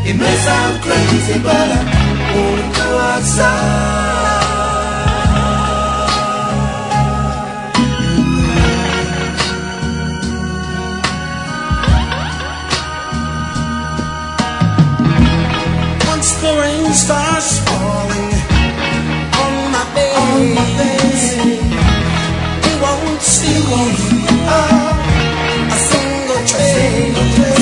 It may sound crazy, but I wanna go outside. Once the rain starts falling on my face, you won't see a single trace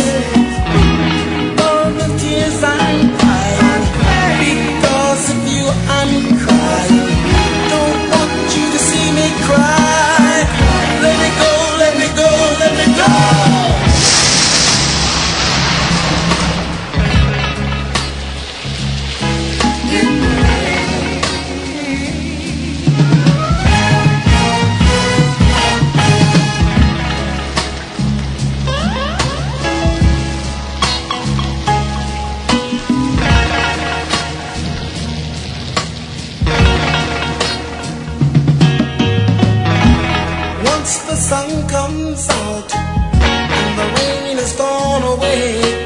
of the tears I'm crying. Because of you I'm crying. Don't want you to see me cry. Let me go, let me go, let me go. The sun comes out and the rain is gone away.